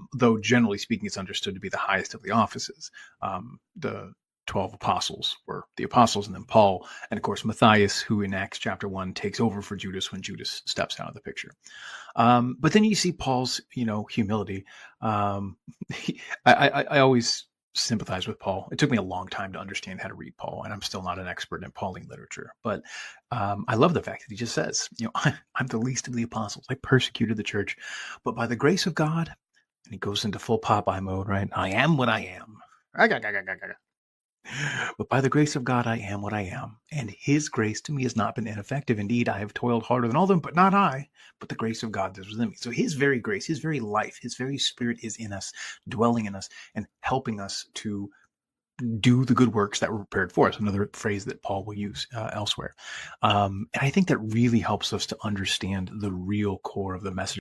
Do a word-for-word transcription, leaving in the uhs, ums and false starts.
though generally speaking, it's understood to be the highest of the offices. Um, the twelve apostles were the apostles, and then Paul, and of course Matthias, who in Acts chapter one takes over for Judas when Judas steps out of the picture. Um, but then you see Paul's, you know, humility. Um, he, I, I, I always sympathize with Paul. It took me a long time to understand how to read Paul, and I'm still not an expert in Pauline literature. But um, I love the fact that he just says, you know, I, I'm the least of the apostles. I persecuted the church, but by the grace of God, and he goes into full Popeye mode, right? I am what I am. But by the grace of God, I am what I am. And his grace to me has not been ineffective. Indeed, I have toiled harder than all of them, but not I, but the grace of God that is within me. So his very grace, his very life, his very spirit is in us, dwelling in us and helping us to do the good works that were prepared for us. Another phrase that Paul will use uh, elsewhere. Um, and I think that really helps us to understand the real core of the message